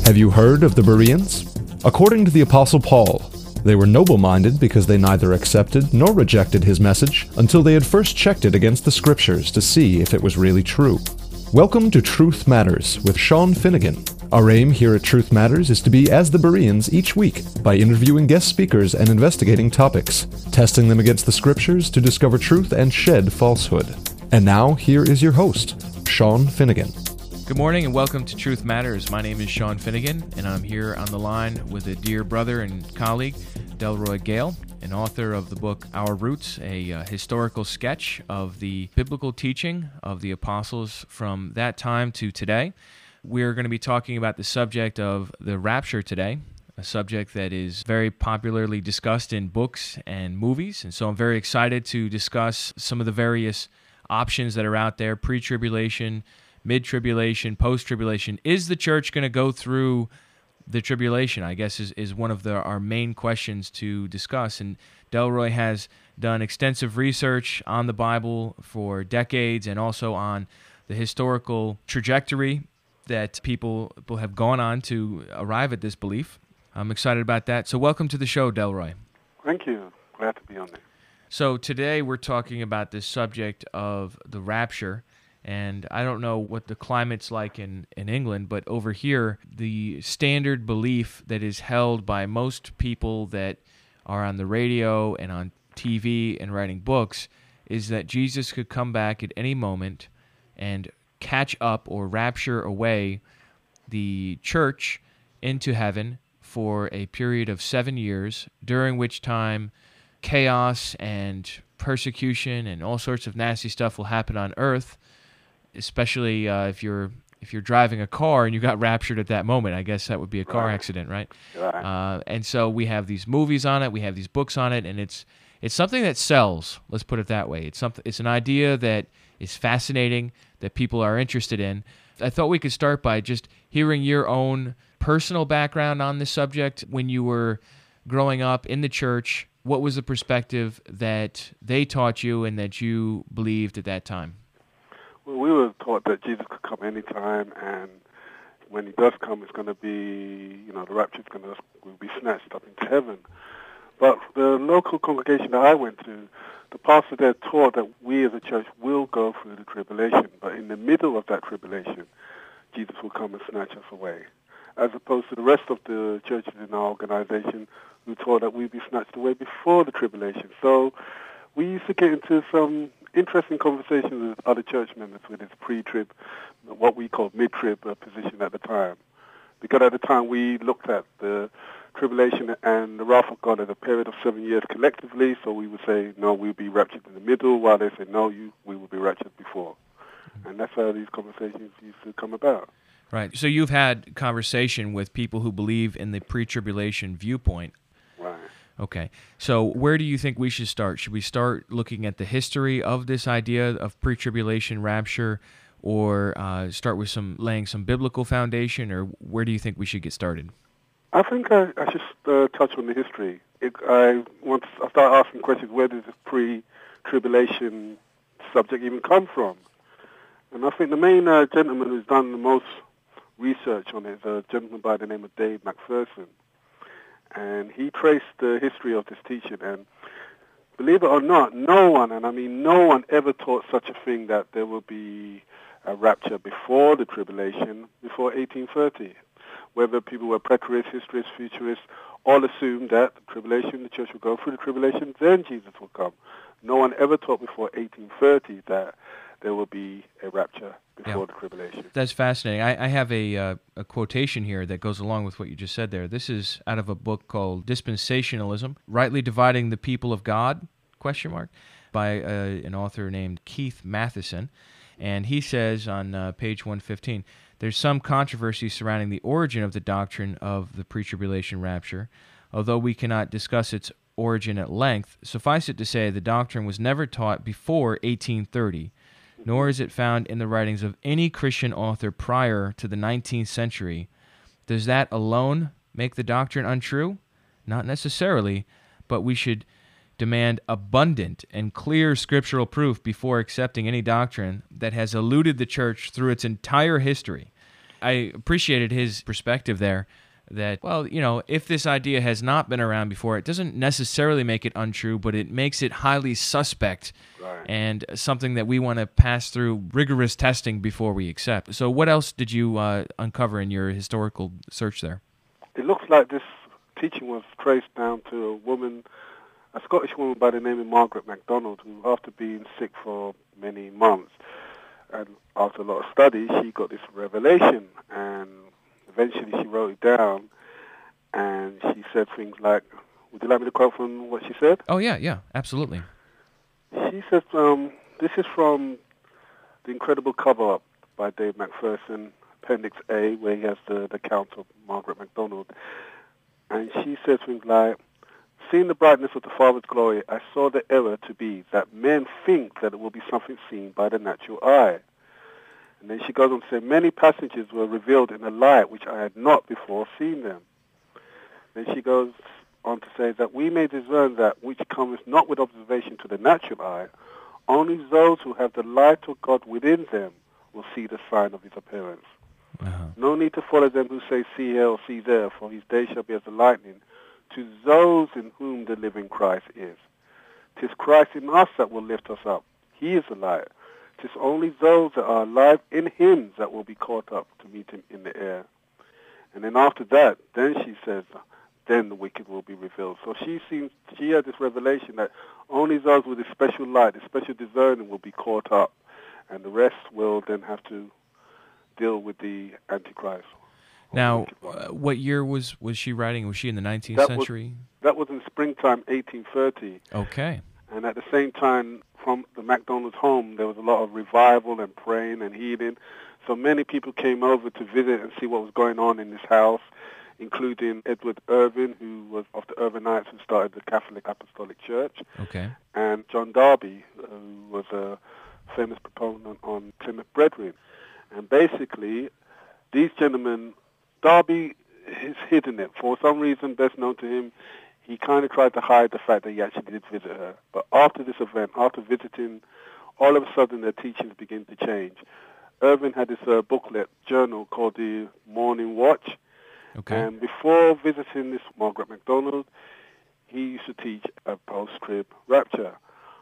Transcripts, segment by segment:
Have you heard of the Bereans? According to the Apostle Paul, they were noble-minded because they neither accepted nor rejected his message until they had first checked it against the Scriptures to see if it was really true. Welcome to Truth Matters with Sean Finnegan. Our aim here at Truth Matters is to be as the Bereans each week by interviewing guest speakers and investigating topics, testing them against the Scriptures to discover truth and shed falsehood. And now, here is your host, Sean Finnegan. Good morning and welcome to Truth Matters. My name is Sean Finnegan, and I'm here on the line with a dear brother and colleague, Delroy Gale, an author of the book Our Roots, a historical sketch of the biblical teaching of the apostles from that time to today. We're going to be talking about the subject of the rapture today, a subject that is very popularly discussed in books and movies, and so I'm very excited to discuss some of the various options that are out there, pre-tribulation, mid-tribulation, post-tribulation. Is the church going to go through the tribulation, I guess, is one of our main questions to discuss. And Delroy has done extensive research on the Bible for decades and also on the historical trajectory that people have gone on to arrive at this belief. I'm excited about that. So welcome to the show, Delroy. Thank you. Glad to be on there. So today we're talking about this subject of the rapture. And I don't know what the climate's like in England, but over here, the standard belief that is held by most people that are on the radio and on TV and writing books is that Jesus could come back at any moment and catch up or rapture away the church into heaven for a period of 7 years, during which time chaos and persecution and all sorts of nasty stuff will happen on earth. Especially if you're driving a car and you got raptured at that moment. I guess that would be a car accident, right? Right. And so we have these movies on it, we have these books on it, and it's something that sells. Let's put it that way. It's an idea that is fascinating, that people are interested in. I thought we could start by just hearing your own personal background on this subject. When you were growing up in the church, what was the perspective that they taught you and that you believed at that time? Well, we were taught that Jesus could come anytime, and when he does come, it's going to be, the rapture will be snatched up into heaven. But the local congregation that I went to, the pastor there taught that we as a church will go through the tribulation, but in the middle of that tribulation, Jesus will come and snatch us away, as opposed to the rest of the churches in our organization who taught that we'd be snatched away before the tribulation. So we used to get into some interesting conversations with other church members with this pre-trib, what we call mid-trib position at the time. Because at the time we looked at the tribulation and the wrath of God as a period of 7 years collectively, so we would say, no, we'll be raptured in the middle, while they say, no, we will be raptured before. And that's how these conversations used to come about. Right. So you've had conversation with people who believe in the pre-tribulation viewpoint. Right. Okay, so where do you think we should start? Should we start looking at the history of this idea of pre-tribulation rapture, or start with laying some biblical foundation, or where do you think we should get started? I think I should touch on the history. I start asking questions, where does this pre-tribulation subject even come from? And I think the main gentleman who's done the most research on it is a gentleman by the name of Dave McPherson. And he traced the history of this teaching, and believe it or not, no one ever taught such a thing that there will be a rapture before the tribulation, before 1830. Whether people were preterists, historists, futurists, all assumed that the tribulation, the church will go through the tribulation, then Jesus will come. No one ever taught before 1830 that there will be a rapture before the tribulation. That's fascinating. I have a quotation here that goes along with what you just said there. This is out of a book called Dispensationalism, Rightly Dividing the People of God, ? By an author named Keith Matheson. And he says on page 115, there's some controversy surrounding the origin of the doctrine of the pre-tribulation rapture. Although we cannot discuss its origin at length, suffice it to say the doctrine was never taught before 1830, nor is it found in the writings of any Christian author prior to the 19th century. Does that alone make the doctrine untrue? Not necessarily, but we should demand abundant and clear scriptural proof before accepting any doctrine that has eluded the church through its entire history. I appreciated his perspective there that, well, if this idea has not been around before, it doesn't necessarily make it untrue, but it makes it highly suspect and something that we want to pass through rigorous testing before we accept. So what else did you uncover in your historical search there? It looks like this teaching was traced down to a woman, a Scottish woman by the name of Margaret MacDonald, who, after being sick for many months, and after a lot of study, she got this revelation, and eventually she wrote it down, and she said things like, would you like me to quote from what she said? Oh, yeah, absolutely. She says, this is from The Incredible Cover-Up by Dave McPherson, Appendix A, where he has the account of Margaret MacDonald. And she says things like, seeing the brightness of the Father's glory, I saw the error to be that men think that it will be something seen by the natural eye. And then she goes on to say, many passages were revealed in a light which I had not before seen them. Then she goes on to say that we may discern that which cometh not with observation to the natural eye, only those who have the light of God within them will see the sign of his appearance. No need to follow them who say, see here or see there, for his day shall be as the lightning, to those in whom the living Christ is. 'Tis Christ in us that will lift us up. He is the light. 'Tis only those that are alive in him that will be caught up to meet him in the air. And then after that, then she says, then the wicked will be revealed. So she had this revelation that only those with a special light, a special discerning will be caught up, and the rest will then have to deal with the Antichrist. Now, what year was she writing? Was she in the 19th century? That was in springtime 1830. Okay. And at the same time, from the MacDonald's home, there was a lot of revival and praying and healing. So many people came over to visit and see what was going on in this house, including Edward Irvin, who was of the Irvinites, who started the Catholic Apostolic Church. Okay. And John Darby, who was a famous proponent on Plymouth Brethren. And basically, these gentlemen, Darby has hidden it. For some reason best known to him, he kind of tried to hide the fact that he actually did visit her. But after this event, after visiting, all of a sudden their teachings begin to change. Irvin had this booklet, journal called the Morning Watch. Okay. And before visiting this Margaret MacDonald, he used to teach a post-trib rapture.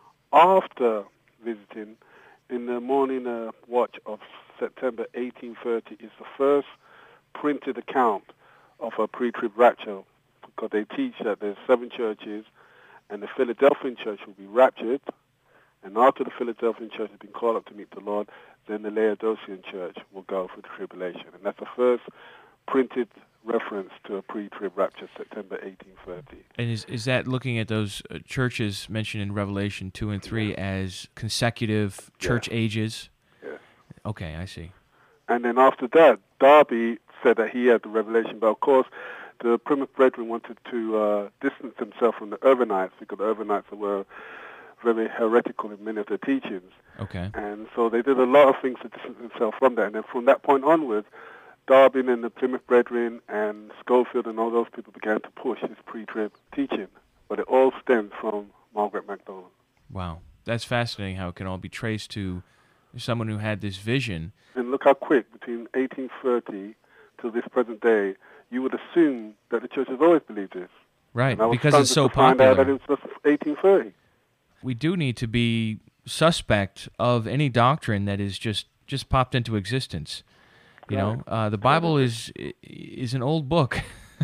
After visiting, in the Morning Watch of September 1830 is the first printed account of a pre-trib rapture, because they teach that there's 7 churches, and the Philadelphian church will be raptured, and after the Philadelphian church has been called up to meet the Lord, then the Laodicean church will go for the tribulation. And that's the first printed reference to a pre-trib rapture, September 1830. And is that looking at those churches mentioned in Revelation 2 and 3 as consecutive church ages? Yes. Okay, I see. And then after that, Darby said that he had the revelation, but of course the Plymouth Brethren wanted to distance themselves from the Irvinites, because the Irvinites were very heretical in many of their teachings. Okay. And so they did a lot of things to distance themselves from that. And then from that point onwards, Darby and the Plymouth Brethren and Schofield and all those people began to push this pre-trib teaching. But it all stemmed from Margaret MacDonald. Wow. That's fascinating how it can all be traced to someone who had this vision. And look how quick, between 1830 to this present day, you would assume that the church has always believed this. Right, and because it's so popular. Find out that it was just 1830. We do need to be suspect of any doctrine that is just popped into existence. You know, the Bible is an old book.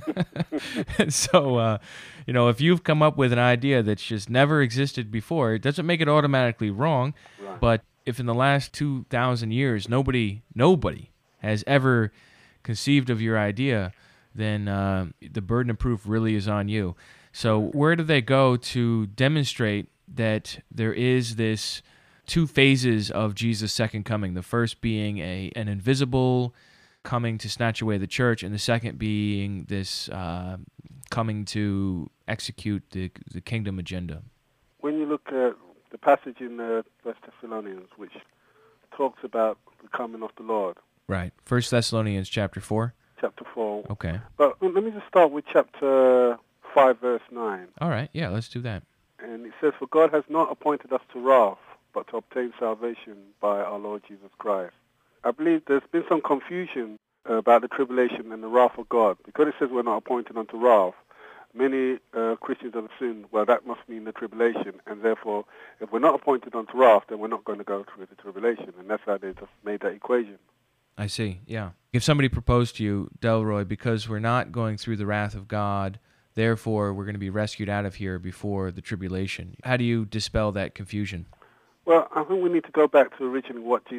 So, if you've come up with an idea that's just never existed before, it doesn't make it automatically wrong. Right. But if in the last 2,000 years nobody has ever conceived of your idea, then the burden of proof really is on you. So where do they go to demonstrate that there is this 2 phases of Jesus' second coming? The first being an invisible coming to snatch away the church, and the second being this coming to execute the kingdom agenda. When you look at the passage in 1 Thessalonians, which talks about the coming of the Lord. Right. 1 Thessalonians chapter 4? Chapter 4. Okay. But let me just start with chapter 5, verse 9. All right. Yeah, let's do that. And it says, for God has not appointed us to wrath, but to obtain salvation by our Lord Jesus Christ. I believe there's been some confusion about the tribulation and the wrath of God. Because it says we're not appointed unto wrath, many Christians have assumed, well, that must mean the tribulation, and therefore, if we're not appointed unto wrath, then we're not going to go through the tribulation, and that's how they just made that equation. I see, yeah. If somebody proposed to you, Delroy, because we're not going through the wrath of God, therefore we're going to be rescued out of here before the tribulation, how do you dispel that confusion? Well, I think we need to go back to originally what Jesus